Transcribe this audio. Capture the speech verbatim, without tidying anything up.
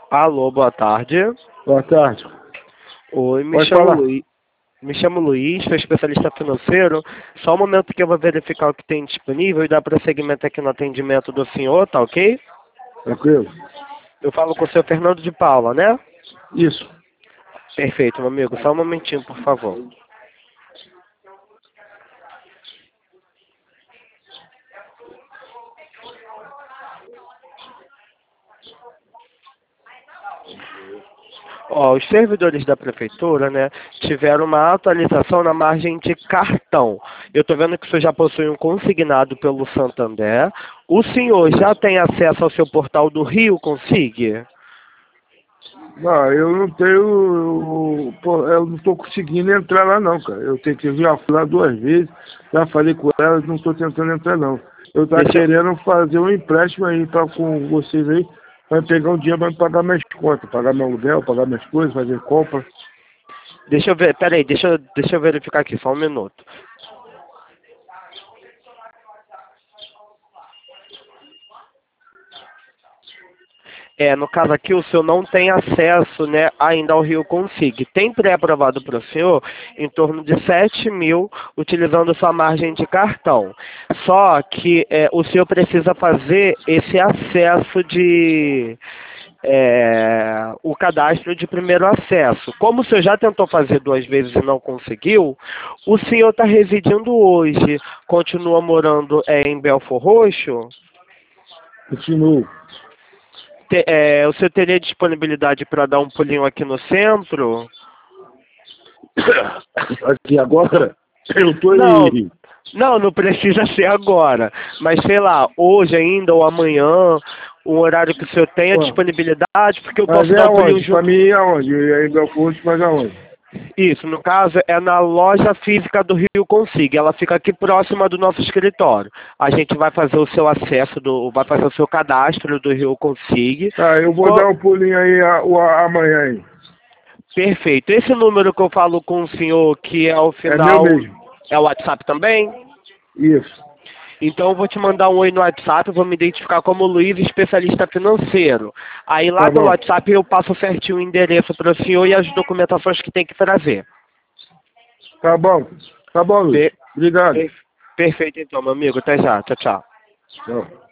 Alô, boa tarde. Boa tarde. Oi, me Pode chamo falar. Luiz. Me chamo Luiz, sou especialista financeiro. Só um momento que eu vou verificar o que tem disponível e dar prosseguimento aqui no atendimento do senhor, tá ok? Tranquilo? Eu falo com o senhor Fernando de Paula, né? Isso. Perfeito, meu amigo. Só um momentinho, por favor. Ó, os servidores da prefeitura, né, tiveram uma atualização na margem de cartão. Eu estou vendo que o senhor já possui um consignado pelo Santander. O senhor já tem acesso ao seu portal do Rio Consig? Não, eu não tenho. Eu, pô, eu não estou conseguindo entrar lá não, cara. Eu tentei já fui lá duas vezes, já falei com elas, não estou tentando entrar não. Eu estava Deixa, eu- querendo fazer um empréstimo aí pra, com vocês aí, para pegar um dinheiro para pagar minhas contas, pagar meu aluguel, pagar minhas coisas, fazer compra. deixa eu ver, peraí, deixa, eu- deixa eu verificar aqui, só um minuto. É, no caso aqui, o senhor não tem acesso, né, ainda ao Rio Consig. Tem pré-aprovado para o senhor em torno de sete mil, utilizando sua margem de cartão. Só que é, o senhor precisa fazer esse acesso de... é, o cadastro de primeiro acesso. Como o senhor já tentou fazer duas vezes e não conseguiu, o senhor está residindo hoje, continua morando é, em Belfor Roxo? Continuo. Te- é, o senhor teria disponibilidade para dar um pulinho aqui no centro? Aqui agora, eu estou Não, em. não, não precisa ser agora. Mas sei lá, hoje ainda ou amanhã, um horário que o senhor tenha Ó, disponibilidade, porque eu mas posso é dar um pulinho aonde? Para junto. mim é aonde? É em Belfort, mas aonde? Isso, no caso, é na loja física do Rio Consig. Ela fica aqui próxima do nosso escritório. A gente vai fazer o seu acesso, do, vai fazer o seu cadastro do Rio Consig. Tá, eu vou Co- dar um pulinho aí a- o- a- amanhã aí. Perfeito. Esse número que eu falo com o senhor, que é o É meu final, mesmo. é o WhatsApp também? Isso. Então eu vou te mandar um oi no WhatsApp, eu vou me identificar como Luiz, especialista financeiro. Aí lá Tá pelo bom. WhatsApp eu passo certinho o endereço para o senhor e as documentações que tem que trazer. Tá bom. Tá bom, Luiz. Per- Obrigado. per- perfeito então, meu amigo. Até já. Tchau, tchau. Tchau.